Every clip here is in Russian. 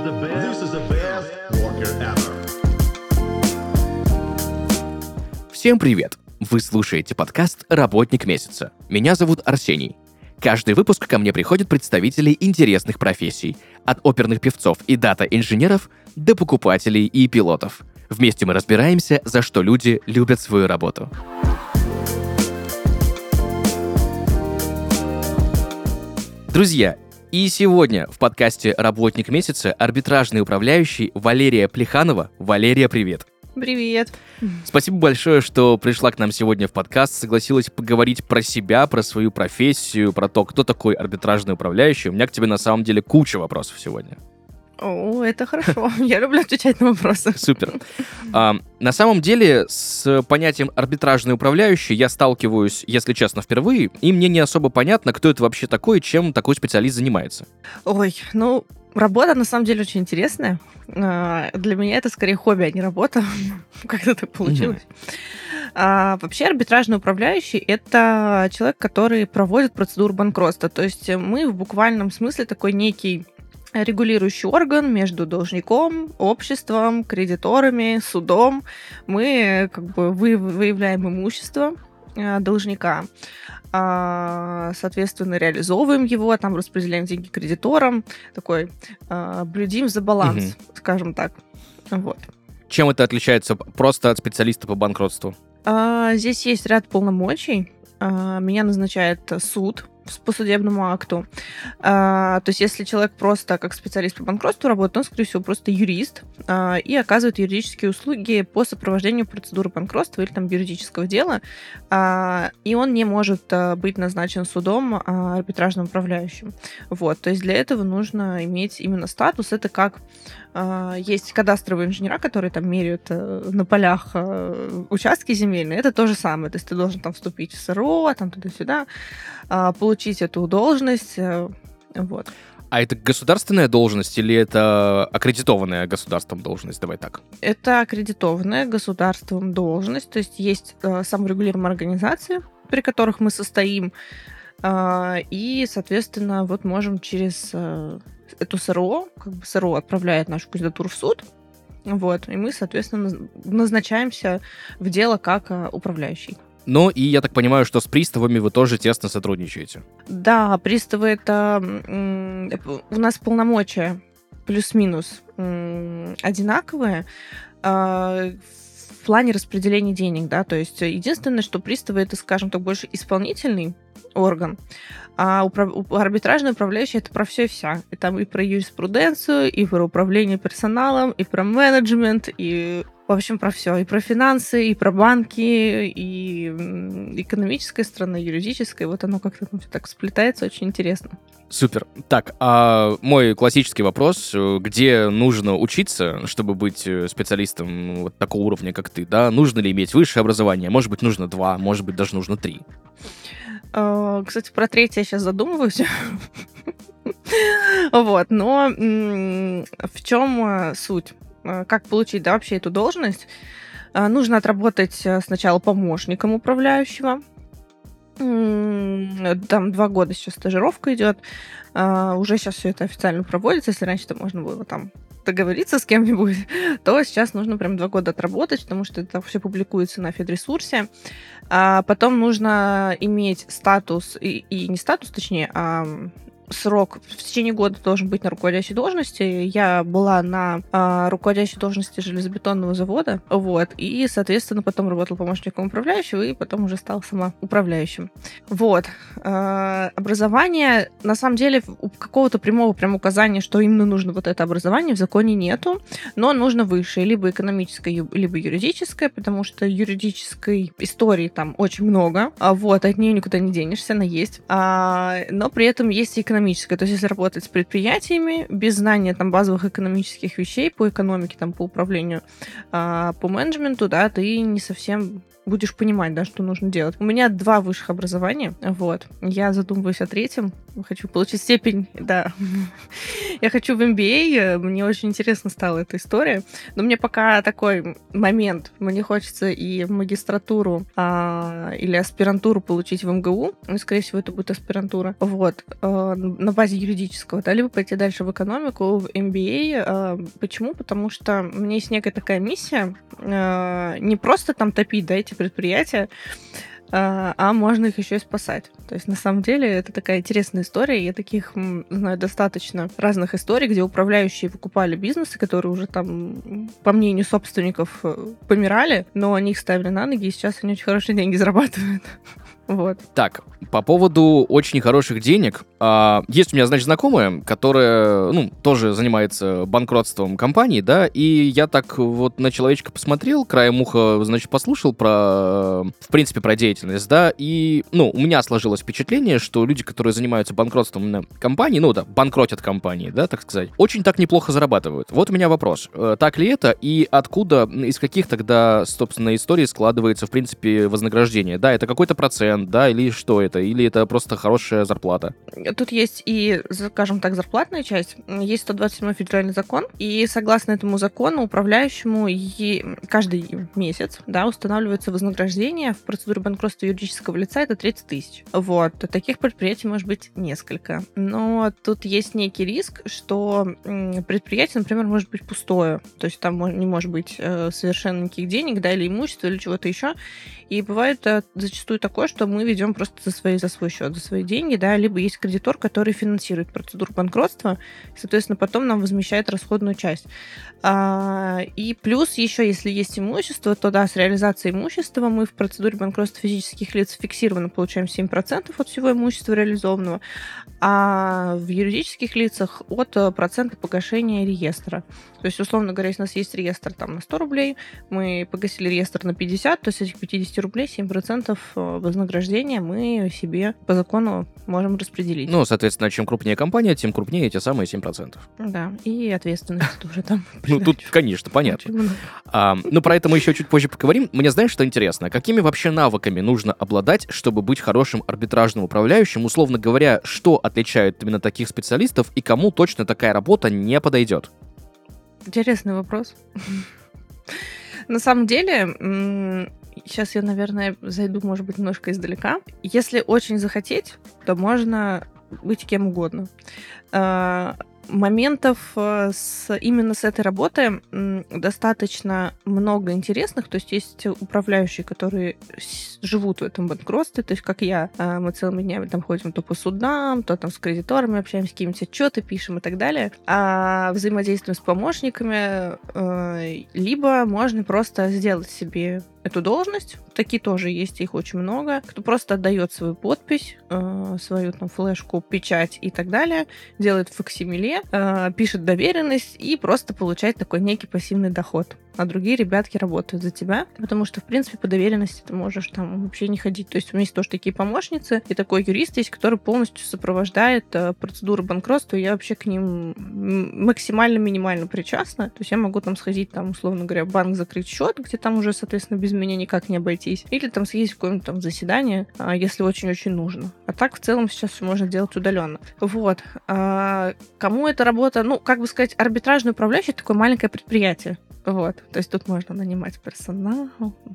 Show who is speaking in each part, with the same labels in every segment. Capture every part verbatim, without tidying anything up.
Speaker 1: the best, this is the best worker ever.
Speaker 2: Всем привет! Вы слушаете подкаст «Работник месяца». Меня зовут Арсений. Каждый выпуск ко мне приходят представители интересных профессий, от оперных певцов и дата-инженеров до покупателей и пилотов. Вместе мы разбираемся, за что люди любят свою работу. Друзья, и сегодня в подкасте «Работник месяца» арбитражный управляющий Валерия Плеханова. Валерия, привет!
Speaker 3: Привет.
Speaker 2: Спасибо большое, что пришла к нам сегодня в подкаст, согласилась поговорить про себя, про свою профессию, про то, кто такой арбитражный управляющий. У меня к тебе на самом деле куча вопросов сегодня.
Speaker 3: О, это хорошо. Я люблю отвечать на вопросы.
Speaker 2: Супер. А, на самом деле, с понятием арбитражный управляющий я сталкиваюсь, если честно, впервые, и мне не особо понятно, кто это вообще такой, чем такой специалист занимается.
Speaker 3: Ой, ну, работа на самом деле очень интересная. Для меня это скорее хобби, а не работа. Как-то так получилось. Mm-hmm. А, вообще арбитражный управляющий — это человек, который проводит процедуру банкротства. То есть мы в буквальном смысле такой некий регулирующий орган между должником, обществом, кредиторами, судом. Мы как бы выявляем имущество должника, соответственно, реализовываем его, там распределяем деньги кредиторам, такой блюдим за баланс, угу. скажем так. Вот.
Speaker 2: Чем это отличается просто от специалиста по банкротству?
Speaker 3: Здесь есть ряд полномочий. Меня назначает суд по судебному акту. А, то есть, если человек просто как специалист по банкротству работает, он, скорее всего, просто юрист а, и оказывает юридические услуги по сопровождению процедуры банкротства или там юридического дела, а, и он не может а, быть назначен судом а, арбитражным управляющим. Вот. То есть, для этого нужно иметь именно статус. Это как а, есть кадастровые инженера, которые там меряют а, на полях а, участки земельные. Это то же самое. То есть, ты должен там вступить в СРО, там туда-сюда, а, получить эту должность, вот.
Speaker 2: А это государственная должность или это аккредитованная государством должность? Давай так.
Speaker 3: Это аккредитованная государством должность, то есть есть э, саморегулируемые организации, при которых мы состоим, э, и, соответственно, вот можем через э, эту СРО, как бы СРО отправляет нашу кандидатуру в суд, вот, и мы, соответственно, назначаемся в дело как э, управляющий.
Speaker 2: Ну, и я так понимаю, что с приставами вы тоже тесно сотрудничаете.
Speaker 3: Да, приставы — это м, у нас полномочия плюс-минус м, одинаковые а, в плане распределения денег, да, то есть единственное, что приставы — это, скажем так, больше исполнительный орган, а управ... арбитражный управляющий — это про все и вся. И там и про юриспруденцию, и про управление персоналом, и про менеджмент, и, в общем, про все. И про финансы, и про банки, и экономическая сторона, и юридическая. Вот оно как-то там все так сплетается, очень интересно.
Speaker 2: Супер. Так, а мой классический вопрос, где нужно учиться, чтобы быть специалистом вот такого уровня, как ты, да? Нужно ли иметь высшее образование? Может быть, нужно два, может быть, даже нужно три.
Speaker 3: Кстати, про третье я сейчас задумываюсь. Вот, но в чем суть? Как получить, да, вообще эту должность? Нужно отработать сначала помощником управляющего. Там два года сейчас стажировка идет. Уже сейчас все это официально проводится. Если раньше-то можно было там договориться с кем-нибудь, то сейчас нужно прям два года отработать, потому что это все публикуется на Федресурсе. А потом нужно иметь статус, и, и не статус, точнее, а срок в течение года должен быть на руководящей должности. Я была на а, руководящей должности железобетонного завода, вот, и, соответственно, потом работала помощником управляющего, и потом уже стала сама управляющим. Вот. А, образование, на самом деле, какого-то прямого прям указания, что именно нужно вот это образование, в законе нету, но нужно высшее, либо экономическое, либо юридическое, потому что юридической истории там очень много, а вот, от нее никуда не денешься, она есть. А, но при этом есть и экономическая. То есть, если работать с предприятиями без знания там базовых экономических вещей по экономике, там, по управлению, по менеджменту, да, ты не совсем будешь понимать, да, что нужно делать. У меня два высших образования, вот. Я задумываюсь о третьем. Хочу получить степень, да. Я хочу в эм би эй. Мне очень интересно стала эта история. Но мне пока такой момент. Мне хочется и магистратуру а, или аспирантуру получить в эм гэ у. Ну, скорее всего, это будет аспирантура. Вот. А, на базе юридического. Да, либо пойти дальше в экономику, в эм би эй. А, почему? Потому что у меня есть некая такая миссия. А, не просто там топить, да, эти предприятия, а можно их еще и спасать. То есть, на самом деле, это такая интересная история. Я таких знаю достаточно разных историй, где управляющие выкупали бизнесы, которые уже там, по мнению собственников, помирали, но они их ставили на ноги, и сейчас они очень хорошие деньги зарабатывают. Вот.
Speaker 2: Так, по поводу очень хороших денег. А, есть у меня, значит, знакомая, которая, ну, тоже занимается банкротством компании, да, и я так вот на человечка посмотрел, краем уха, значит, послушал про, в принципе, про деятельность, да, и, ну, у меня сложилось впечатление, что люди, которые занимаются банкротством именно компании, ну, да, банкротят компании, да, так сказать, очень так неплохо зарабатывают. Вот у меня вопрос. Так ли это, и откуда, из каких тогда, собственно, историй складывается, в принципе, вознаграждение? Да, это какой-то процент, да, или что это? Или это просто хорошая зарплата?
Speaker 3: Тут есть и, скажем так, зарплатная часть. Есть сто двадцать седьмой федеральный закон, и согласно этому закону управляющему каждый месяц, да, устанавливается вознаграждение. В процедуре банкротства юридического лица это тридцать тысяч. Вот. Таких предприятий может быть несколько. Но тут есть некий риск, что предприятие, например, может быть пустое. То есть там не может быть совершенно никаких денег, да, или имущества, или чего-то еще. И бывает зачастую такое, что мы ведем просто за, свои, за свой счет, за свои деньги, да, либо есть кредитор, который финансирует процедуру банкротства, и, соответственно, потом нам возмещает расходную часть. А, и плюс еще, если есть имущество, то, да, с реализацией имущества мы в процедуре банкротства физических лиц фиксированно получаем семь процентов от всего имущества реализованного, а в юридических лицах от процента погашения реестра. То есть, условно говоря, если у нас есть реестр там на сто рублей, мы погасили реестр на пятьдесят, то есть этих пятьдесят рублей, семь процентов вознаграждения мы себе по закону можем распределить.
Speaker 2: Ну, соответственно, чем крупнее компания, тем крупнее эти самые семь процентов.
Speaker 3: Да, и ответственность тоже там.
Speaker 2: Ну, тут, конечно, понятно. А, ну, про это мы еще чуть позже поговорим. Мне, знаешь, что интересно? Какими вообще навыками нужно обладать, чтобы быть хорошим арбитражным управляющим? Условно говоря, что отличает именно таких специалистов и кому точно такая работа не подойдет?
Speaker 3: Интересный вопрос. На самом деле, сейчас я, наверное, зайду, может быть, немножко издалека. Если очень захотеть, то можно быть кем угодно. Моментов с, именно с этой работы достаточно много интересных. То есть есть управляющие, которые живут в этом банкротстве. То есть, как я, мы целыми днями там ходим то по судам, то там с кредиторами общаемся, какие-нибудь отчеты пишем и так далее. А взаимодействуем с помощниками. Либо можно просто сделать себе эту должность. Такие тоже есть, их очень много. Кто просто отдает свою подпись, свою там флешку, печать и так далее, делает факсимиле, пишет доверенность и просто получает такой некий пассивный доход. А другие ребятки работают за тебя, потому что, в принципе, по доверенности ты можешь там вообще не ходить. То есть у меня есть тоже такие помощницы, и такой юрист есть, который полностью сопровождает процедуру банкротства, и я вообще к ним максимально минимально причастна. То есть я могу там сходить, там, условно говоря, в банк закрыть счет, где там уже, соответственно, без меня никак не обойтись. Или там съездить в какое-нибудь там заседание, если очень-очень нужно. А так, в целом, сейчас все можно делать удаленно. Вот. А кому эта работа, ну, как бы сказать, арбитражный управляющий — это такое маленькое предприятие. Вот. То есть тут можно нанимать персонал,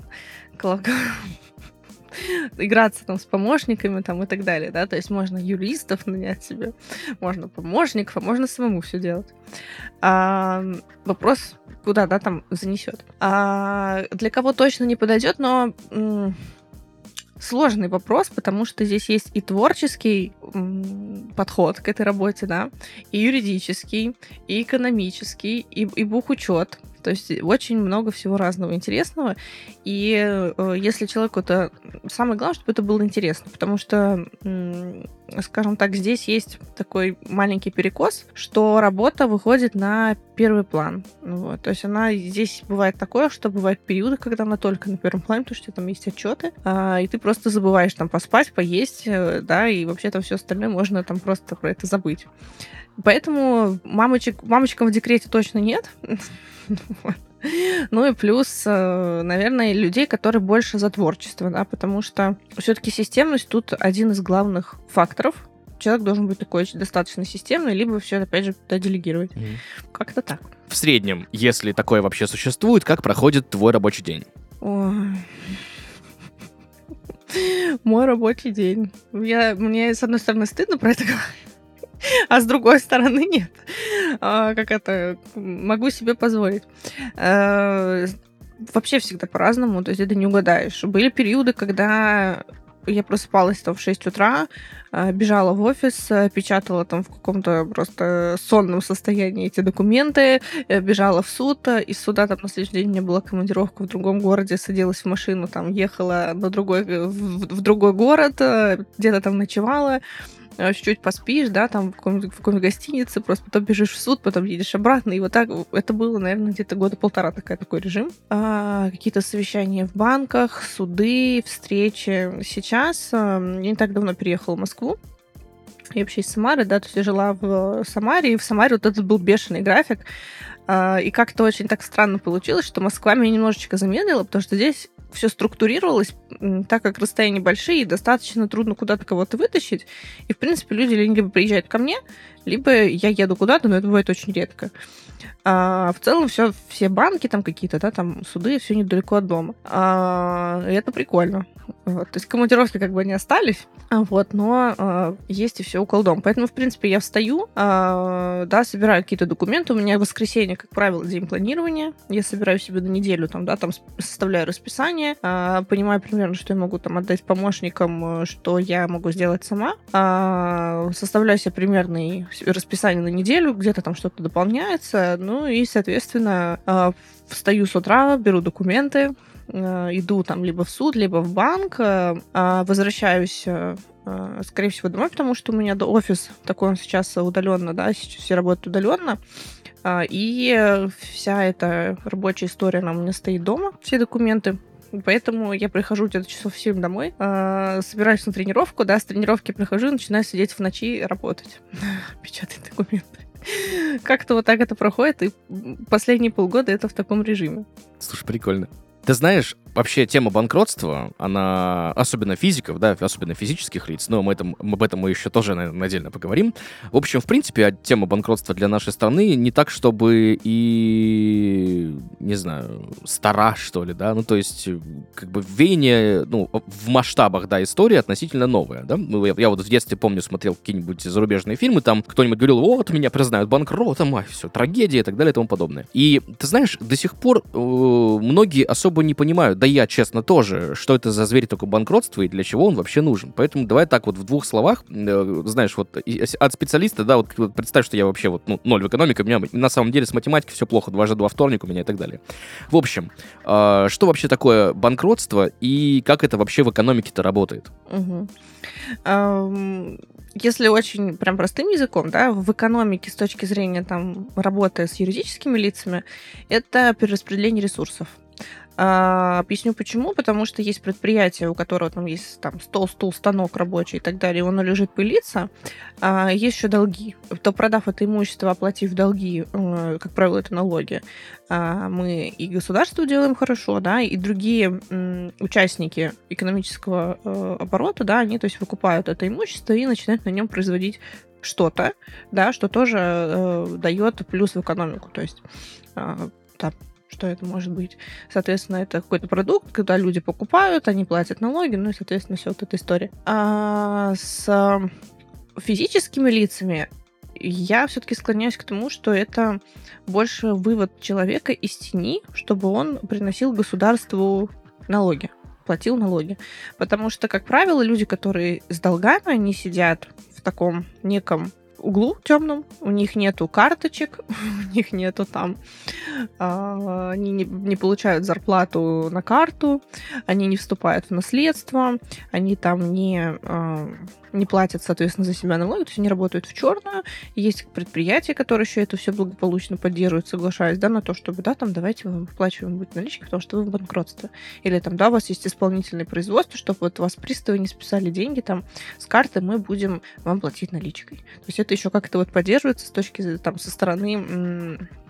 Speaker 3: играться там с помощниками там, и так далее, да, то есть можно юристов нанять себе, можно помощников, а можно самому все делать. А, вопрос, куда, да, там занесет. А, для кого точно не подойдет, но м- сложный вопрос, потому что здесь есть и творческий м- подход к этой работе, да, и юридический, и экономический, и, и бухучет. То есть очень много всего разного интересного. И э, если человеку это... Самое главное, чтобы это было интересно, потому что, м- скажем так, здесь есть такой маленький перекос, что работа выходит на первый план. Вот. То есть она здесь бывает такое, что бывают периоды, когда она только на первом плане, потому что там есть отчеты, а, и ты просто забываешь там поспать, поесть, да, и вообще там все остальное можно там просто про это забыть. Поэтому мамочек, мамочкам в декрете точно нет. Ну и плюс, э, наверное, людей, которые больше за творчество, да, потому что все-таки системность тут один из главных факторов. Человек должен быть такой очень достаточно системный, либо все, опять же, туда делегировать.
Speaker 2: Мгм.
Speaker 3: Как-то так.
Speaker 2: В среднем, если такое вообще существует, как проходит твой рабочий день?
Speaker 3: Ой. Мой рабочий день. Я, мне, с одной стороны, стыдно про это говорить, а с другой стороны, нет. А, как это, могу себе позволить. Э, Вообще всегда по-разному, то есть это не угадаешь. Были периоды, когда я просыпалась там в шесть утра, э, бежала в офис, э, печатала там в каком-то просто сонном состоянии эти документы, э, бежала в суд, э, из суда там на следующий день у меня была командировка в другом городе, садилась в машину, там ехала на другой, в, в другой город, э, где-то там ночевала, э, чуть-чуть поспишь, да, там в каком-то, в какой-то гостинице, просто потом бежишь в суд, потом едешь обратно, и вот так это было, наверное, где-то года полтора такая, такой режим. А, какие-то совещания в банках, суды, встречи. Сейчас а, я не так давно переехала в Москву. Я вообще из Самары, да, то есть я жила в Самаре, и в Самаре вот этот был бешеный график. А, и как-то очень так странно получилось, что Москва меня немножечко замедлила, потому что здесь все структурировалось, м, так как расстояния большие, и достаточно трудно куда-то кого-то вытащить. И, в принципе, люди либо приезжают ко мне, либо я еду куда-то, но это бывает очень редко. А в целом все, все банки там какие-то, да, там суды, все недалеко от дома. А, и это прикольно. Вот. То есть командировки как бы не остались, а вот, но а, есть и все около дома. Поэтому, в принципе, я встаю, а, да, собираю какие-то документы. У меня воскресенье, как правило, день планирования. Я собираю себе на неделю, там, да, там составляю расписание, а, понимаю примерно, что я могу там отдать помощникам, что я могу сделать сама. А, составляю себе примерное расписание на неделю, где-то там что-то дополняется. Ну и, соответственно, а, встаю с утра, беру документы, иду там либо в суд, либо в банк, возвращаюсь, скорее всего, домой, потому что у меня офис такой, он сейчас удаленно, да, сейчас все работают удаленно, и вся эта рабочая история, она у меня стоит дома, все документы. Поэтому я прихожу где-то часов в семь домой, собираюсь на тренировку, да, с тренировки прихожу, начинаю сидеть в ночи и работать, печатать документы. Как-то вот так это проходит, и последние полгода это в таком режиме.
Speaker 2: Слушай, прикольно. Ты знаешь, вообще тема банкротства, она, особенно физиков, да, особенно физических лиц, но мы этом, об этом мы еще тоже, наверное, отдельно поговорим. В общем, в принципе, тема банкротства для нашей страны не так, чтобы и, не знаю, стара, что ли, да, ну, то есть, как бы веяние, ну, в масштабах, да, истории относительно новая, да. Ну, я, я вот в детстве помню, смотрел какие-нибудь зарубежные фильмы, там кто-нибудь говорил, вот, меня признают банкротом, ай, все, трагедия и так далее и тому подобное. И, ты знаешь, до сих пор э, многие особо не понимают, да я, честно, тоже, что это за зверь такое банкротство и для чего он вообще нужен. Поэтому давай так вот в двух словах, э, знаешь, вот от специалиста, да, вот, вот представь, что я вообще вот, ну, ноль в экономике, у меня на самом деле с математикой все плохо, дважды два вторник у меня и так далее. В общем, э, что вообще такое банкротство и как это вообще в экономике-то работает?
Speaker 3: Угу. Um... Если очень прям простым языком, да, в экономике с точки зрения там работы с юридическими лицами, это перераспределение ресурсов. А, объясню почему. Потому что есть предприятие, у которого там есть там, стол, стул, станок рабочий и так далее, и оно лежит пылиться, а есть еще долги. То, продав это имущество, оплатив долги, как правило, это налоги, мы и государству делаем хорошо, да, и другие м, участники экономического э, оборота, да, они, то есть, выкупают это имущество и начинают на нем производить что-то, да, что тоже э, дает плюс в экономику. То есть, э, там, что это может быть? Соответственно, это какой-то продукт, когда люди покупают, они платят налоги, ну и, соответственно, все вот эта история. А с физическими лицами я все-таки склоняюсь к тому, что это больше вывод человека из тени, чтобы он приносил государству налоги, платил налоги. Потому что, как правило, люди, которые с долгами, они сидят в таком неком углу темном, у них нету карточек, у них нету там, а, они не, не получают зарплату на карту, они не вступают в наследство, они там не, а, не платят, соответственно, за себя налоги, то есть они работают в черную. Есть предприятия, которые еще это все благополучно поддерживают, соглашаясь, да, на то, чтобы, да, там, давайте мы выплачиваем будет налички, потому что вы в банкротстве. Или там, да, у вас есть исполнительное производство, чтобы вот вас приставы не списали деньги там с карты, мы будем вам платить наличкой. То есть это еще как-то вот поддерживается с точки, там, со стороны м-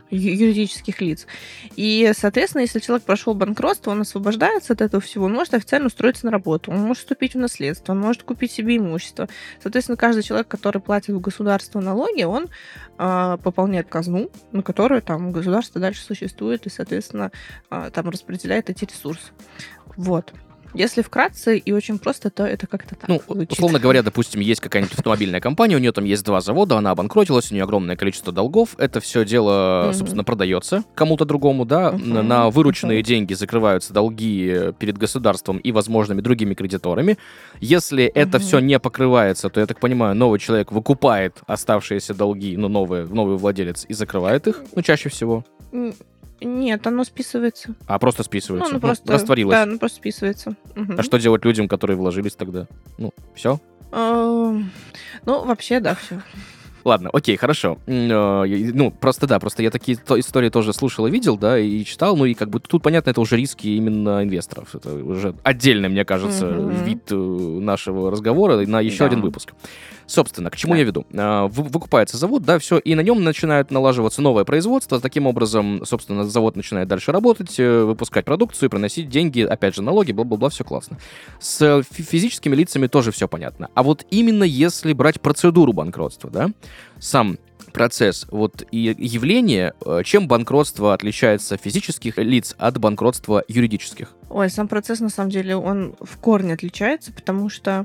Speaker 3: ю- юридических лиц. И, соответственно, если человек прошел банкротство, он освобождается от этого всего, он может официально устроиться на работу, он может вступить в наследство, он может купить себе имущество. Соответственно, каждый человек, который платит в государство налоги, он а, пополняет казну, на которую там государство дальше существует и, соответственно, а, там распределяет эти ресурсы. Вот. Если вкратце и очень просто, то это как-то так
Speaker 2: Ну,
Speaker 3: звучит.
Speaker 2: условно говоря, допустим, есть какая-нибудь автомобильная компания, у нее там есть два завода, она обанкротилась, у нее огромное количество долгов, это все дело,
Speaker 3: Мгм.
Speaker 2: собственно, продается кому-то другому, да,
Speaker 3: Мгм,
Speaker 2: на на вырученные
Speaker 3: мгм.
Speaker 2: деньги закрываются долги перед государством и возможными другими кредиторами. Если это
Speaker 3: Мгм.
Speaker 2: все не покрывается, то, я так понимаю, новый человек выкупает оставшиеся долги, ну, новый, новый владелец, и закрывает их, ну, чаще всего,
Speaker 3: М, Нет, оно списывается.
Speaker 2: а просто
Speaker 3: Ну,
Speaker 2: списывается,
Speaker 3: оно
Speaker 2: ну,
Speaker 3: просто...
Speaker 2: растворилось.
Speaker 3: Да, оно просто списывается. Мгм.
Speaker 2: А что делать людям, которые вложились тогда? Ну, все?
Speaker 3: Эм, Ну, вообще, да, все.
Speaker 2: Ладно, окей, хорошо. М, э, и- Ну, просто да, просто я такие то- истории тоже слушал и видел, да, и читал, ну и как бы тут, понятно, это уже риски именно инвесторов. Это уже отдельный, мне кажется,
Speaker 3: Мгм.
Speaker 2: вид э, нашего разговора на еще
Speaker 3: Да.
Speaker 2: один выпуск. Собственно, к чему
Speaker 3: Да.
Speaker 2: я веду? А, вы- Выкупается завод, да, все, и на нем начинает налаживаться новое производство. Таким образом, собственно, завод начинает дальше работать, э, выпускать продукцию, приносить деньги, опять же, налоги, бла-бла-бла, все классно. С э, фи- физическими лицами тоже все понятно. А вот именно если брать процедуру банкротства, да, сам процесс, вот и явление, э, чем банкротство отличается физических лиц от банкротства юридических?
Speaker 3: Ой, сам процесс, на самом деле, он в корне отличается, потому что...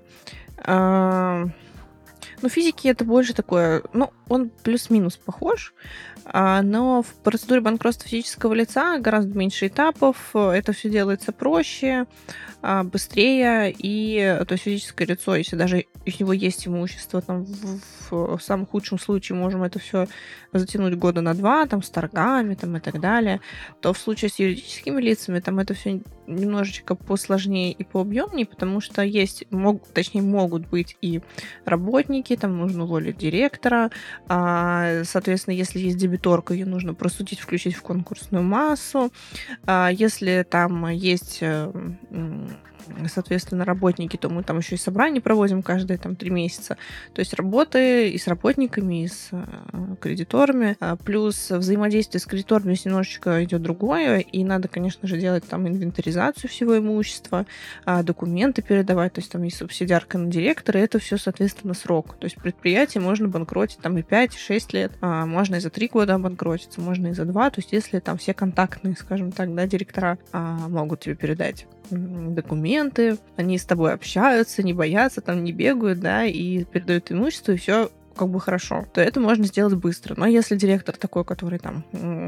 Speaker 3: а, Ну, физики это больше такое, ну, он плюс-минус похож, а, но в процедуре банкротства физического лица гораздо меньше этапов, э, это все делается проще, а, быстрее, и то есть физическое лицо, если даже у него есть имущество, там, в, в- в самом худшем случае можем это все затянуть года на два, там, с торгами, там, и так далее, то в случае с юридическими лицами там это все немножечко посложнее и пообъемнее, потому что есть, мог, точнее, могут быть и работники, там нужно уволить директора, а, соответственно, если есть дебиторка, ее нужно просудить, включить в конкурсную массу, а, если там есть, э, м, соответственно, работники, то мы там еще и собрания проводим каждые там три месяца, то есть работы и с работниками, и с э, кредиторами, а, плюс взаимодействие с кредиторами здесь немножечко идет другое, и надо, конечно же, делать там инвентаризацию всего имущества, а, документы передавать, то есть там есть субсидиарка на директора, и это все, соответственно, срок. То есть предприятие можно банкротить там и пять, и шесть лет, а, можно и за три года обанкротиться, можно и за два, то есть если там все контактные, скажем так, да, директора а, могут тебе передать м, документы, они с тобой общаются, не боятся, там не бегают, да, и передают имущество, и все как бы хорошо, то это можно сделать быстро. Но если директор такой, который там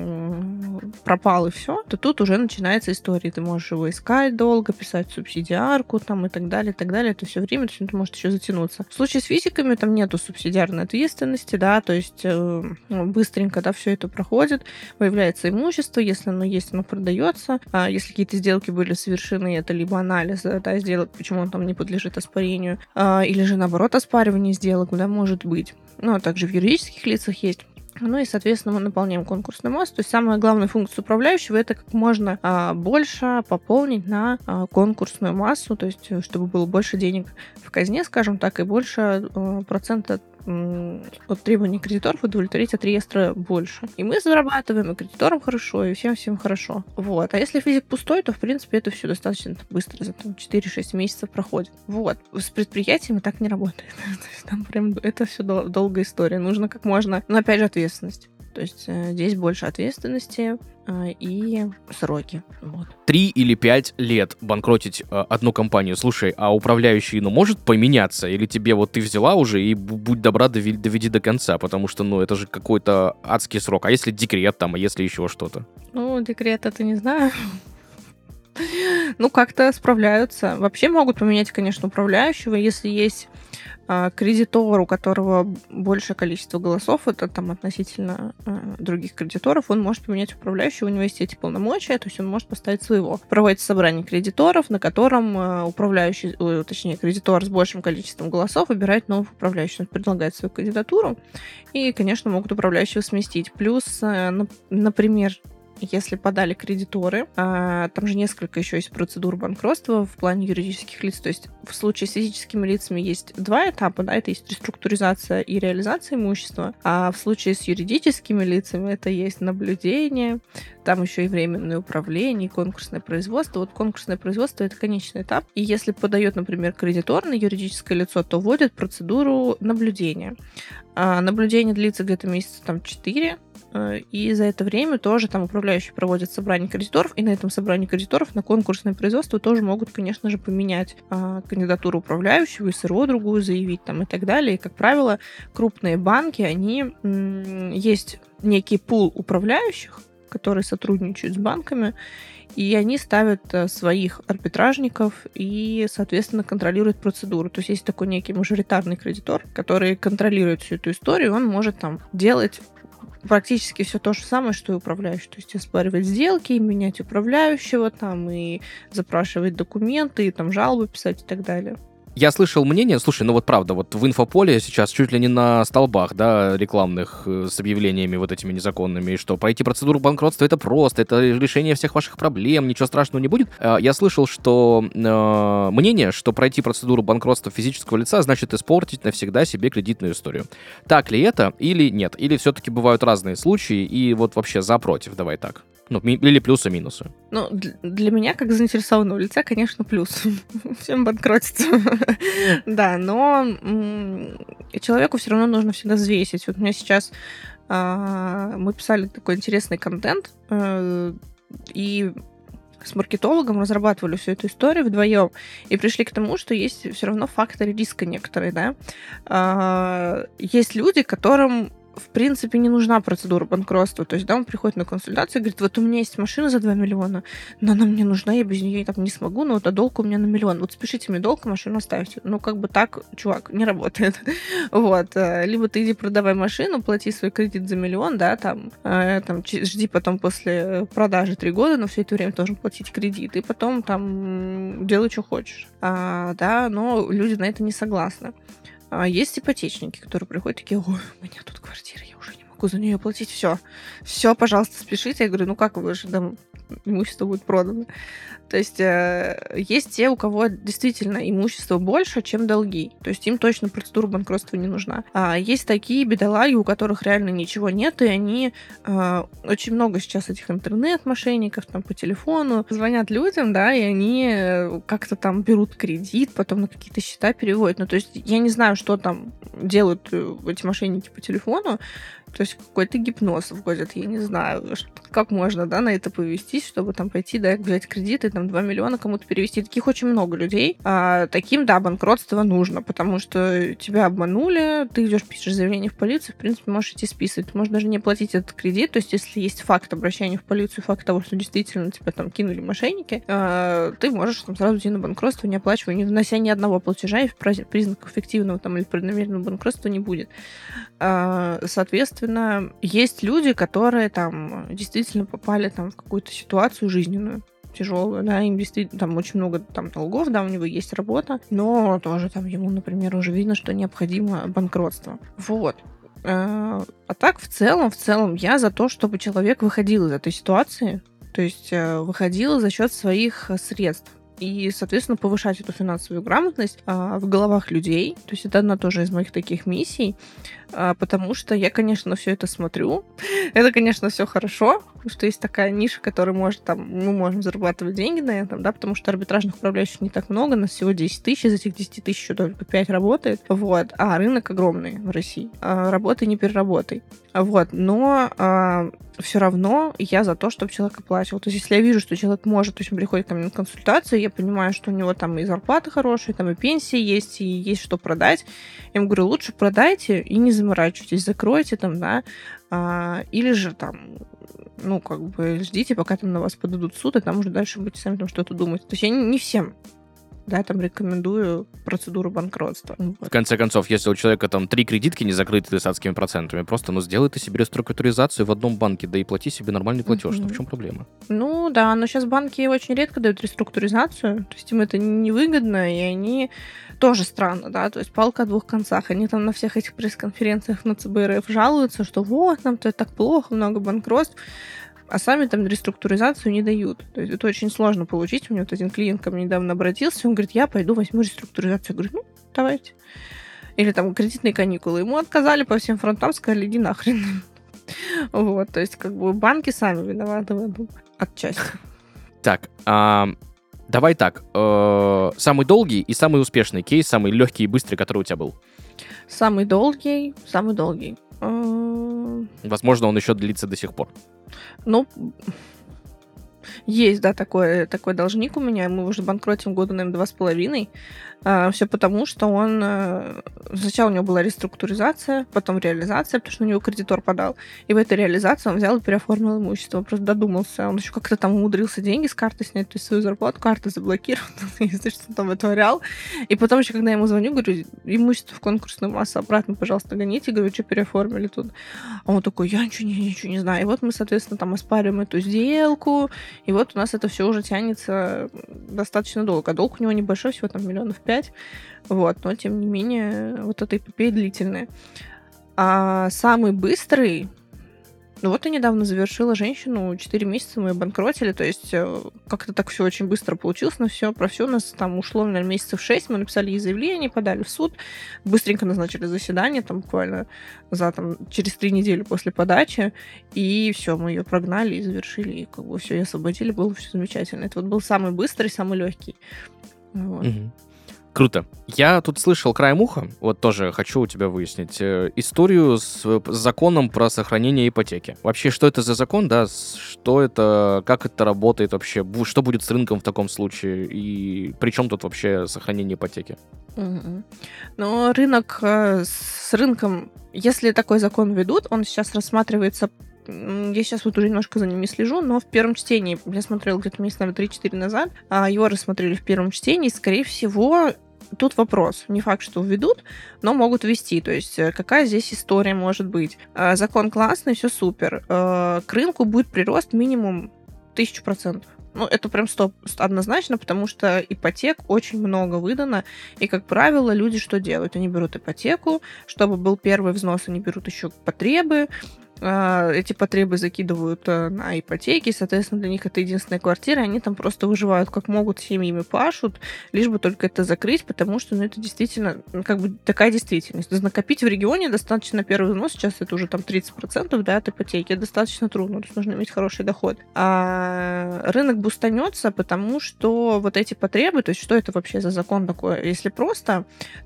Speaker 3: м, пропал и все, то тут уже начинается история. Ты можешь его искать долго, писать субсидиарку там и так далее, и так далее. Это все время, то есть это может еще затянуться. В случае с физиками там нету субсидиарной ответственности, да, то есть э, ну, быстренько, да, все это проходит, выявляется имущество, если оно есть, оно продается. А если какие-то сделки были совершены, это либо анализ, да, сделок, почему он там не подлежит оспарению, а, или же наоборот оспаривание сделок, да, может быть. Ну, а также в юридических лицах есть. Ну и, соответственно, мы наполняем конкурсную массу. То есть самая главная функция управляющего — это как можно а, больше пополнить на а, конкурсную массу, то есть э, чтобы было больше денег в казне, скажем так, и больше а, процента м, от требований кредиторов удовлетворить от реестра больше. И мы зарабатываем, и кредиторам хорошо, и всем-всем хорошо. Вот. А если физик пустой, то, в принципе, это все достаточно быстро, за там, четыре-шесть месяцев проходит. Вот. С предприятиями так не работает. То есть там прям это все долгая история. Нужно как можно, но опять же ответственность. То есть э, здесь больше ответственности э, и сроки. Вот.
Speaker 2: Три или пять лет банкротить э, одну компанию. Слушай, а управляющий, ну, может поменяться? Или тебе вот ты взяла уже и бу- будь добра, дови- доведи до конца? Потому что, ну, это же какой-то адский срок. А если декрет там, а если еще что-то?
Speaker 3: Ну, декрет это не знаю. Ну, как-то справляются. Вообще могут поменять, конечно, управляющего, если есть а, кредитор, у которого большее количество голосов, это там относительно а, других кредиторов, он может поменять управляющего, у него есть эти полномочия, то есть он может поставить своего. Проводится собрание кредиторов, на котором а, управляющий, ой, точнее, кредитор с большим количеством голосов выбирает нового управляющего, он предлагает свою кандидатуру, и, конечно, могут управляющего сместить. Плюс, а, на- например, если подали кредиторы, а, там же несколько еще есть процедур банкротства в плане юридических лиц. То есть в случае с физическими лицами есть два этапа, да, это есть реструктуризация и реализация имущества, а в случае с юридическими лицами это есть наблюдение, там еще и временное управление, и конкурсное производство. Вот конкурсное производство — это конечный этап. И если подает, например, кредитор на юридическое лицо, то вводит процедуру наблюдения. А наблюдение длится где-то месяца там четыре, и за это время тоже там управляющий проводит собрание кредиторов, и на этом собрании кредиторов на конкурсное производство тоже могут, конечно же, поменять а, кандидатуру управляющего, СРО другую заявить там, и так далее. И, как правило, крупные банки, они м- есть некий пул управляющих, которые сотрудничают с банками, и они ставят своих арбитражников и, соответственно, контролируют процедуру. То есть есть такой некий мажоритарный кредитор, который контролирует всю эту историю, он может там делать практически все то же самое, что и управляющий. То есть оспаривать сделки, и менять управляющего, там, и запрашивать документы, и там жалобы писать и так далее.
Speaker 2: Я слышал мнение, слушай, ну вот правда, вот в инфополе сейчас чуть ли не на столбах, да, рекламных э, с объявлениями вот этими незаконными, что пройти процедуру банкротства — это просто, это решение всех ваших проблем, ничего страшного не будет. Э, я слышал, что э, мнение, что пройти процедуру банкротства физического лица значит испортить навсегда себе кредитную историю. Так ли это или нет? Или все-таки бывают разные случаи, и вот вообще за-против, давай так. Ну, ми- или плюсы-минусы.
Speaker 3: Ну, для меня, как заинтересованного лица, конечно, плюс. Всем банкротиться. Да, но человеку все равно нужно всегда взвесить. Вот у меня сейчас мы писали такой интересный контент, и с маркетологом разрабатывали всю эту историю вдвоем и пришли к тому, что есть все равно факторы риска некоторые, да. Есть люди, которым в принципе, не нужна процедура банкротства. То есть, да, он приходит на консультацию и говорит, вот у меня есть машина за два миллиона, но она мне нужна, я без нее там не смогу, но вот а долг у меня на миллион. Вот спешите мне долг, машину оставьте. Ну, как бы так, чувак, не работает. Вот. Либо ты иди продавай машину, плати свой кредит за миллион, да, там, э, там жди потом после продажи три года, но все это время должен платить кредит, и потом там делай, что хочешь. А, да, но люди на это не согласны. А есть ипотечники, которые приходят такие, ой, у меня тут квартира, я уже не могу за нее платить, все, все, пожалуйста, спешите. Я говорю, ну как вы же, там, имущество будет продано. То есть э, есть те, у кого действительно имущество больше, чем долги. То есть им точно процедура банкротства не нужна. А есть такие бедолаги, у которых реально ничего нет, и они... Э, очень много сейчас этих интернет-мошенников там по телефону звонят людям, да, и они как-то там берут кредит, потом на какие-то счета переводят. Ну, то есть я не знаю, что там делают эти мошенники по телефону. То есть какой-то гипноз вводят, я не знаю, как можно, да, на это повестись, чтобы там пойти, да, взять кредит и там два миллиона кому-то перевести. Таких очень много людей. А таким, да, банкротство нужно, потому что тебя обманули, ты идешь, пишешь заявление в полицию, в принципе, можешь идти списывать. Ты можешь даже не платить этот кредит, то есть если есть факт обращения в полицию, факт того, что действительно тебя там кинули мошенники, ты можешь там сразу идти на банкротство, не оплачивая, не внося ни одного платежа, и признаков фиктивного там или преднамеренного банкротства не будет. Соответственно, есть люди, которые там действительно попали там в какую-то ситуацию жизненную, тяжелую, да, им действительно там очень много там долгов, да, у него есть работа, но тоже там ему, например, уже видно, что необходимо банкротство. Вот. А так, в целом, в целом, я за то, чтобы человек выходил из этой ситуации, то есть выходил за счет своих средств. И, соответственно, повышать эту финансовую грамотность а, в головах людей. То есть это одна тоже из моих таких миссий, а, потому что я, конечно, на все это смотрю. Это, конечно, все хорошо, потому что есть такая ниша, которая может там, мы можем зарабатывать деньги на этом, да, потому что арбитражных управляющих не так много, нас всего десять тысяч, из этих десять тысяч еще только пять работает, вот, а рынок огромный в России. А, работай, не переработай. Вот, но а, все равно я за то, чтобы человек оплачивал. То есть если я вижу, что человек может, то есть он приходит ко мне на консультацию, я понимаю, что у него там и зарплата хорошая, там и пенсия есть, и есть что продать, я ему говорю, лучше продайте и не заморачивайтесь, закройте там, да, а, или же там, ну, как бы ждите, пока там на вас подадут в суд, и там уже дальше будете сами там что-то думать. То есть я не всем, да, там рекомендую процедуру банкротства.
Speaker 2: В конце концов, если у человека там три кредитки не закрыты с адскими процентами, просто, ну, сделай ты себе реструктуризацию в одном банке, да и плати себе нормальный платеж. Mm-hmm. Ну, в чем проблема?
Speaker 3: Ну, да, но сейчас банки очень редко дают реструктуризацию, то есть им это невыгодно, и они тоже странно, да, то есть палка о двух концах. Они там на всех этих пресс-конференциях на ЦБ РФ жалуются, что вот, нам-то так плохо, много банкротств. а сами там реструктуризацию не дают. То есть это очень сложно получить. У меня вот один клиент ко мне недавно обратился, он говорит, я пойду возьму реструктуризацию. Я говорю, ну, давайте. Или там кредитные каникулы. Ему отказали по всем фронтам, сказали, иди нахрен. Вот, то есть как бы банки сами виноваты в этом отчасти.
Speaker 2: Так, а, давай так. Э, самый долгий и самый успешный кейс, самый легкий и быстрый, который у тебя был?
Speaker 3: Самый долгий, самый долгий. Э,
Speaker 2: Возможно, он еще длится до сих пор.
Speaker 3: Ну, есть, да, такой, такой должник у меня. Мы уже банкротим года, наверное, два с половиной. А, все потому, что он... а, Сначала у него была реструктуризация, потом реализация, потому что у него кредитор подал. И в этой реализации он взял и переоформил имущество. Он просто додумался. Он еще как-то там умудрился деньги с карты снять, то есть свою зарплату, карта заблокирована, если что там вытворял. И потом еще, когда я ему звоню, говорю, имущество в конкурсную массу обратно, пожалуйста, гоните. Говорю, что переоформили тут? А он такой, я ничего, ничего не знаю. И вот мы, соответственно, там оспариваем эту сделку, и вот у нас это все уже тянется достаточно долго. А долг у него небольшой, всего там миллионов пять. Вот, но тем не менее, вот эта эпопея длительная. А самый быстрый, ну вот я недавно завершила женщину, четыре месяца мы банкротили, то есть э, как-то так все очень быстро получилось, но все, про все у нас там ушло, наверное, месяцев шесть, мы написали ей заявление, подали в суд, быстренько назначили заседание, там буквально за там через три недели после подачи, и все, мы ее прогнали и завершили, и как бы все, и освободили, было все замечательно. Это вот был самый быстрый, самый легкий. Вот.
Speaker 2: Мгм. Круто. Я тут слышал краем уха, вот тоже хочу у тебя выяснить, э, историю с, э, с законом про сохранение ипотеки. Вообще, что это за закон, да, с- что это, как это работает вообще, бу- что будет с рынком в таком случае, и при чем тут вообще сохранение ипотеки?
Speaker 3: Мгм. Но рынок э, с рынком, если такой закон ведут, он сейчас рассматривается. м, Я сейчас вот уже немножко за ним не слежу, но в первом чтении, я смотрела где-то месяца, наверное, три-четыре назад, а, его рассмотрели в первом чтении, скорее всего, тут вопрос. Не факт, что введут, но могут ввести. То есть э, какая здесь история может быть? А, Закон классный, все супер. Э, К рынку будет прирост минимум тысячу процентов. Ну, это прям сто однозначно, потому что ипотек очень много выдано, и, как правило, люди что делают? Они берут ипотеку, чтобы был первый взнос, они берут еще потребы, а, эти потребы закидывают э, на ипотеки, соответственно, для них это единственная квартира, они там просто выживают как могут, семьями пашут, лишь бы только это закрыть, потому что, ну, это действительно, ну, как бы такая действительность. То есть накопить в регионе достаточно первый взнос, сейчас это уже там тридцать процентов, да, от ипотеки, это достаточно трудно, то есть нужно иметь хороший доход. А рынок бустанется, потому что вот эти потребы, то есть что это вообще за закон такой? Если просто,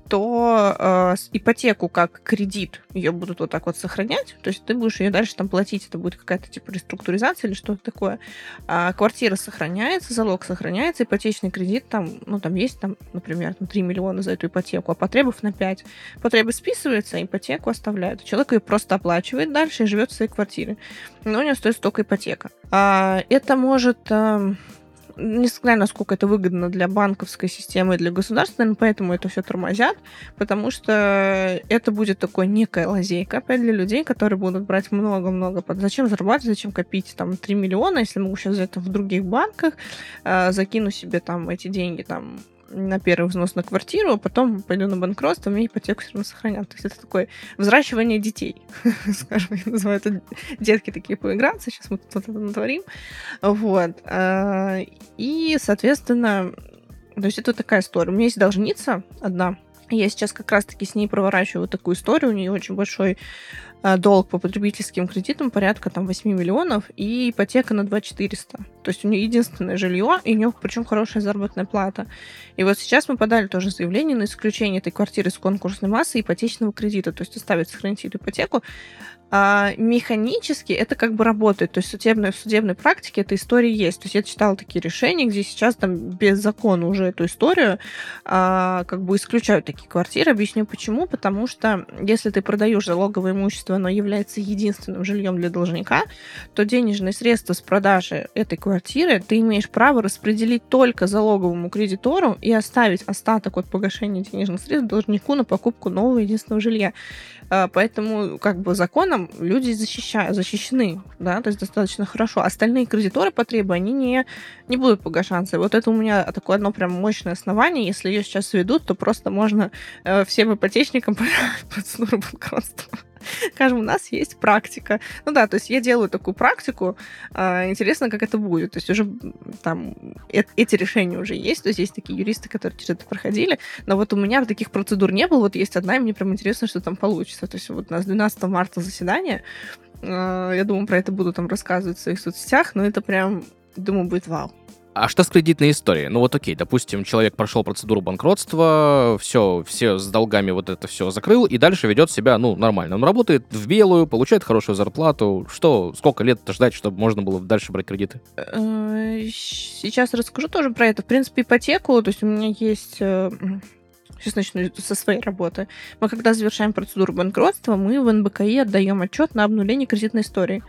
Speaker 3: то э, с- ипотеку как кредит ее будут вот так вот сохранять, то есть ты будешь ее дальше там платить, это будет какая-то типа реструктуризация или что-то такое. А квартира сохраняется, залог сохраняется, ипотечный кредит там, ну там есть там, например, там три миллиона за эту ипотеку, а потребов на пять. Потребы списываются, а ипотеку оставляют. Человек ее просто оплачивает дальше и живет в своей квартире. Но у него остается только ипотека. А, это может... а, не знаю, насколько это выгодно для банковской системы и для государства, наверное, поэтому это все тормозят, потому что это будет такой некая лазейка опять для людей, которые будут брать много-много. под- Зачем зарабатывать, зачем копить там три миллиона, если могу сейчас взять там в других банках, а, закину себе там эти деньги там на первый взнос на квартиру, а потом пойду на банкротство, мне ипотеку все равно сохранят. То есть это такое взращивание детей, скажем, я называю это детки такие поиграться, сейчас мы тут это натворим. Вот. А, И, соответственно, то есть это такая история. У меня есть должница одна. Я сейчас как раз-таки с ней проворачиваю такую историю. У нее очень большой а, долг по потребительским кредитам, порядка там восемь миллионов, и ипотека на два четыреста. То есть у нее единственное жилье, и у нее причем хорошая заработная плата. И вот сейчас мы подали тоже заявление на исключение этой квартиры с конкурсной массы ипотечного кредита, то есть оставить, сохранить эту ипотеку. А, механически это как бы работает. То есть судебной, в судебной практике эта история есть. То есть я читала такие решения, где сейчас там без закона уже эту историю а, как бы исключают такие квартиры. Объясню почему. Потому что если ты продаешь залоговое имущество, оно является единственным жильем для должника, то денежные средства с продажи этой квартиры ты имеешь право распределить только залоговому кредитору и оставить остаток от погашения денежных средств должнику на покупку нового единственного жилья. А, Поэтому как бы законом люди защищают, защищены, да, то есть достаточно хорошо. Остальные кредиторы потребы, они не, не будут погашаться. И вот это у меня такое одно прям мощное основание. Если ее сейчас ведут, то просто можно э, всем ипотечникам процедуру банкротства. Скажем, у нас есть практика. Ну да, то есть я делаю такую практику. А, интересно, как это будет. То есть уже там э- эти решения уже есть. То есть есть такие юристы, которые через это проходили. Но вот у меня таких процедур не было. Вот есть одна, и мне прям интересно, что там получится. То есть вот у нас двенадцатого марта заседание. А, я думаю, про это буду там рассказывать в своих соцсетях. Но это прям, думаю, будет вау.
Speaker 2: А что с кредитной историей? Ну вот окей, допустим, человек прошел процедуру банкротства, все, все с долгами вот это все закрыл, и дальше ведет себя, ну, нормально. Он работает в белую, получает хорошую зарплату. Что, сколько лет ждать, чтобы можно было дальше брать кредиты?
Speaker 3: Э, Сейчас расскажу тоже про это. В принципе, ипотеку, то есть у меня есть... э, Сейчас начну со своей работы. Мы, когда завершаем процедуру банкротства, мы в эн бэ ка и отдаем отчет на обнуление кредитной истории.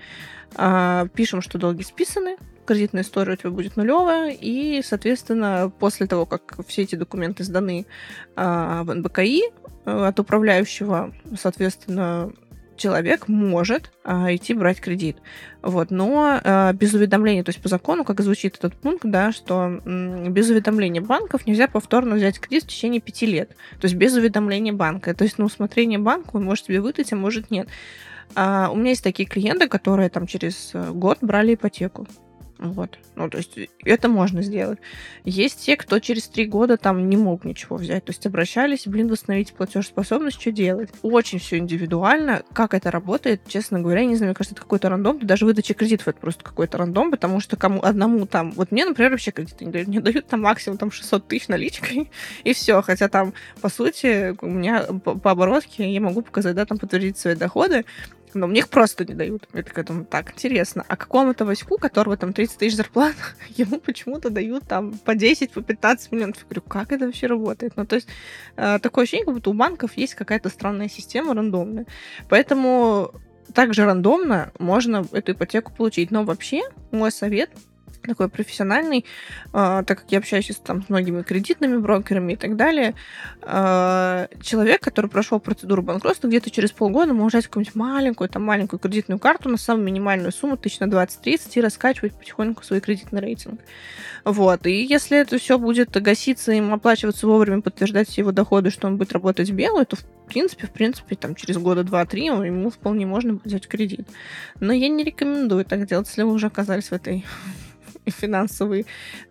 Speaker 3: А, Пишем, что долги списаны, кредитная история у тебя будет нулевая, и, соответственно, после того, как все эти документы сданы а, в эн бэ ка и а, от управляющего, соответственно, человек может а, идти брать кредит. Вот. Но а, без уведомления, то есть по закону, как звучит этот пункт, да, что м, без уведомления банков нельзя повторно взять кредит в течение пяти лет. То есть без уведомления банка. То есть на усмотрение банка он может тебе выдать, а может нет. А, у меня есть такие клиенты, которые там через год брали ипотеку. Вот. Ну, то есть это можно сделать. Есть те, кто через три года там не мог ничего взять. То есть обращались, блин, восстановить платежеспособность, что делать? Очень все индивидуально. Как это работает, честно говоря, я не знаю, мне кажется, это какой-то рандом. Даже выдача кредитов это просто какой-то рандом, потому что кому одному там... Вот мне, например, вообще кредиты не дают. Мне дают там максимум там шестьсот тысяч наличкой, и все. Хотя там, по сути, у меня по, по оборотке я могу показать, да, там подтвердить свои доходы, но мне их просто не дают. Я такая думаю, так, интересно. А какому-то Ваську, которого там тридцать тысяч зарплат, ему почему-то дают там по десять, по пятнадцать миллионов. Я говорю, как это вообще работает? Ну, то есть э, такое ощущение, как будто у банков есть какая-то странная система рандомная. Поэтому также рандомно можно эту ипотеку получить. Но вообще мой совет такой профессиональный, э, так как я общаюсь там с многими кредитными брокерами и так далее, э, человек, который прошел процедуру банкротства, где-то через полгода может взять какую-нибудь маленькую, там, маленькую кредитную карту на самую минимальную сумму, тысяч на двадцать-тридцать, и раскачивать потихоньку свой кредитный рейтинг. Вот. И если это все будет гаситься, им оплачиваться вовремя, подтверждать все его доходы, что он будет работать в белую, то в принципе, в принципе, там, через года два-три ему вполне можно будет взять кредит. Но я не рекомендую так делать, если вы уже оказались в этой финансовой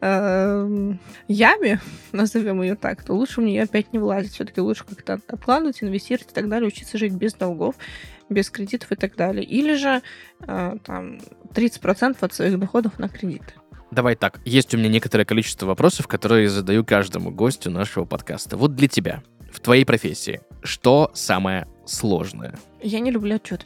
Speaker 3: э, яме, назовем ее так, то лучше в нее опять не влазить. Все-таки лучше как-то откладывать, инвестировать и так далее, учиться жить без долгов, без кредитов и так далее. Или же э, там тридцать процентов от своих доходов на кредиты.
Speaker 2: Давай так, есть у меня некоторое количество вопросов, которые я задаю каждому гостю нашего подкаста. Вот для тебя, в твоей профессии, что самое сложное?
Speaker 3: Я не люблю отчеты.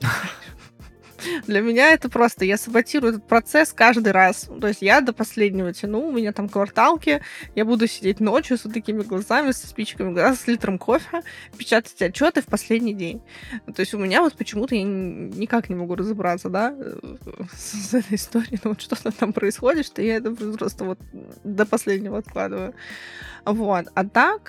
Speaker 3: Для меня это просто, я саботирую этот процесс каждый раз. То есть я до последнего тяну, у меня там кварталки, я буду сидеть ночью с вот такими глазами, со спичками в глазах, с литром кофе, печатать отчеты в последний день. То есть у меня вот почему-то я никак не могу разобраться, да, с этой историей. Ну вот что-то там происходит, что я это просто вот до последнего откладываю. Вот. А так,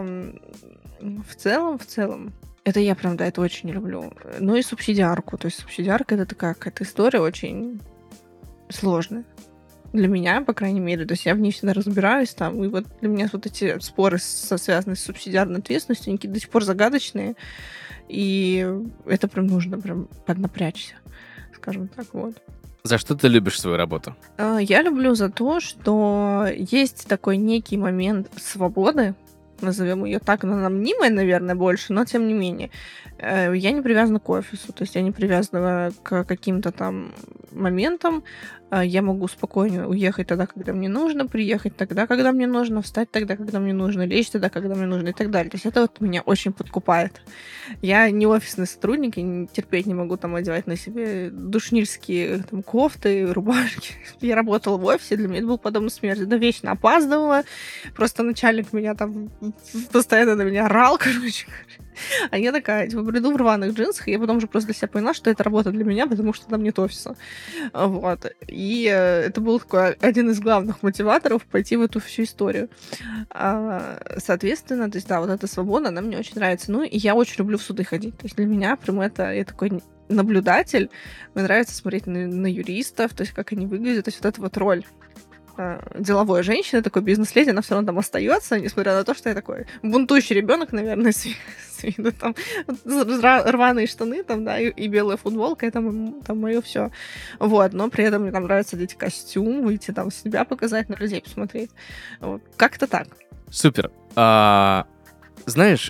Speaker 3: в целом, в целом, это я, прям, да, это очень не люблю. Ну и субсидиарку. То есть субсидиарка — это такая какая-то история очень сложная. Для меня, по крайней мере. То есть я в ней всегда разбираюсь там. И вот для меня вот эти споры, со, связанные с субсидиарной ответственностью, они до сих пор загадочные. И это прям нужно прям поднапрячься, скажем так, вот.
Speaker 2: За что ты любишь свою работу?
Speaker 3: Я люблю за то, что есть такой некий момент свободы, назовем ее так, она мнимая, наверное, больше, но тем не менее. Я не привязана к офису, то есть я не привязана к каким-то там моментам. Я могу спокойно уехать тогда, когда мне нужно, приехать тогда, когда мне нужно, встать тогда, когда мне нужно, лечь тогда, когда мне нужно и так далее. То есть это вот меня очень подкупает. Я не офисный сотрудник, и терпеть не могу там одевать на себе душнильские там, кофты, рубашки. Я работала в офисе, для меня это был подобно смерти. Да, вечно опаздывала, просто начальник меня там постоянно на меня орал, короче. А я такая, типа, приду в рваных джинсах, и я потом уже просто для себя поняла, что это работа для меня, потому что там нет офиса. Вот. И это был такой один из главных мотиваторов пойти в эту всю историю. Соответственно, то есть, да, вот эта свобода, она мне очень нравится. Ну, и я очень люблю в суды ходить. То есть для меня прям это, я такой наблюдатель. Мне нравится смотреть на, на юристов, то есть как они выглядят, то есть вот эта вот роль э, деловой женщины, такой бизнес-леди, она все равно там остается, несмотря на то, что я такой бунтующий ребенок, наверное, с, с виду там рваные штаны там, да, и, и белая футболка, это там мое все. Вот, но при этом мне там нравится одеть костюм, выйти там себя показать, на людей посмотреть. Вот. Как-то так.
Speaker 2: Супер. А, знаешь,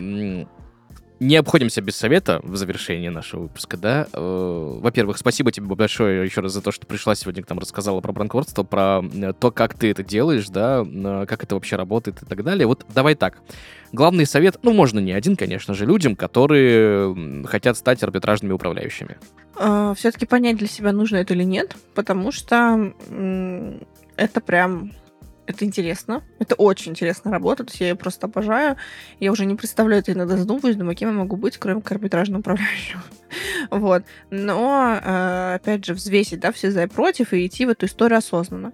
Speaker 2: не обходимся без совета в завершении нашего выпуска, да. Во-первых, спасибо тебе большое еще раз за то, что пришла сегодня к нам, рассказала про банкротство, про то, как ты это делаешь, да, как это вообще работает и так далее. Вот давай так. Главный совет, ну, можно не один, конечно же, людям, которые хотят стать арбитражными управляющими.
Speaker 3: Все-таки понять для себя, нужно это или нет, потому что это прям... Это интересно. Это очень интересная работа. То есть я ее просто обожаю. Я уже не представляю, это иногда задумываюсь, думаю, кем я могу быть, кроме как арбитражного управляющего. Вот. Но, опять же, взвесить, да, все за и против и идти в эту историю осознанно.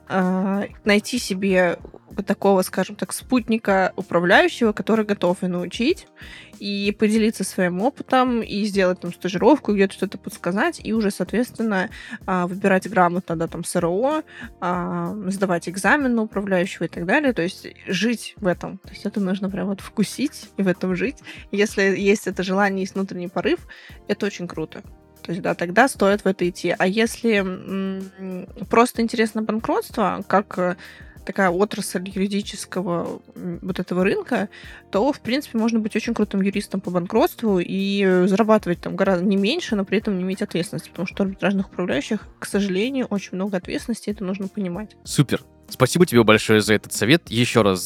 Speaker 3: Найти себе такого, скажем так, спутника управляющего, который готов и научить, и поделиться своим опытом, и сделать там стажировку, где-то что-то подсказать, и уже, соответственно, выбирать грамотно, да, там, СРО, сдавать экзамен на управляющего и так далее. То есть жить в этом. То есть это нужно прям вот вкусить и в этом жить. Если есть это желание, есть внутренний порыв, это очень круто. То есть, да, тогда стоит в это идти. А если м- просто интересно банкротство, как такая отрасль юридического вот этого рынка, то, в принципе, можно быть очень крутым юристом по банкротству и зарабатывать там гораздо не меньше, но при этом не иметь ответственности, потому что у арбитражных управляющих, к сожалению, очень много ответственности, это нужно понимать.
Speaker 2: Супер. Спасибо тебе большое за этот совет. Еще раз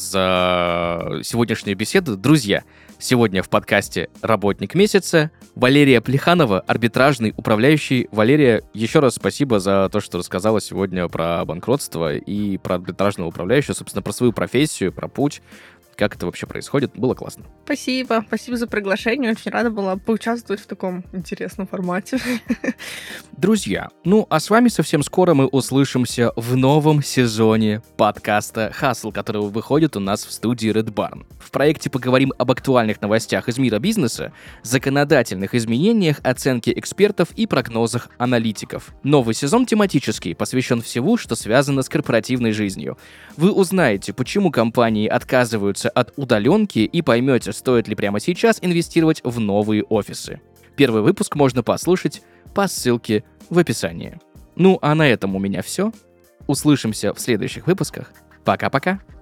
Speaker 2: за сегодняшнюю беседу. Друзья, сегодня в подкасте «Работник месяца» Валерия Плеханова, арбитражный управляющий. Валерия, еще раз спасибо за то, что рассказала сегодня про банкротство и про арбитражного управляющего, собственно, про свою профессию, про путь. Как это вообще происходит. Было классно.
Speaker 3: Спасибо. Спасибо за приглашение. Очень рада была поучаствовать в таком интересном формате.
Speaker 2: Друзья, ну а с вами совсем скоро мы услышимся в новом сезоне подкаста «Хасл», который выходит у нас в студии Red Barn. В проекте поговорим об актуальных новостях из мира бизнеса, законодательных изменениях, оценке экспертов и прогнозах аналитиков. Новый сезон тематический, посвящен всему, что связано с корпоративной жизнью. Вы узнаете, почему компании отказываются от удаленки и поймете, стоит ли прямо сейчас инвестировать в новые офисы. Первый выпуск можно послушать по ссылке в описании. Ну а на этом у меня все. Услышимся в следующих выпусках. Пока-пока.